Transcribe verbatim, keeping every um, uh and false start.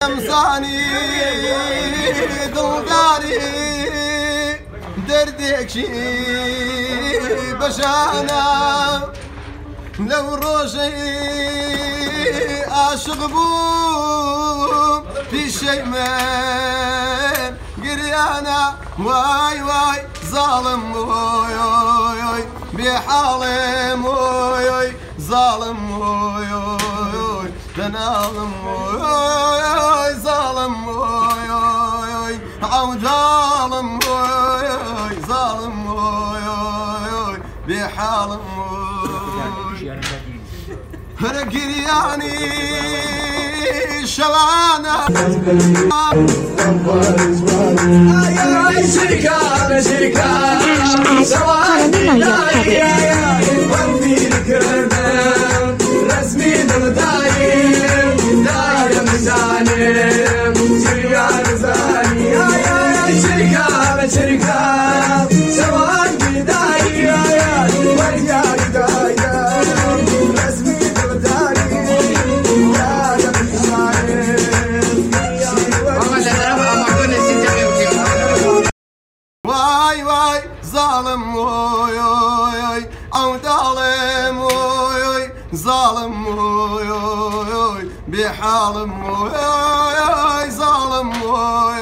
امساني دلداري دردكشي بشانا لو روجي عاشق بوم في شيء من قريانا واي واي ظالم واي واي بحالم واي واي ظالم واي واي تنالم واي ظالم واي واي عود ظالم واي ظالم واي بحالم واي رقرياني شوانا يا شركة شركة شوانا يا ودي الكرم رسمي دايم دايم زانم شركة زاني يا شركة شركة شوانا دايم ودي دايم رسمي واي واي ظالم واي واي عود ظالم واي ظالم واي بحالم واي ظالم واي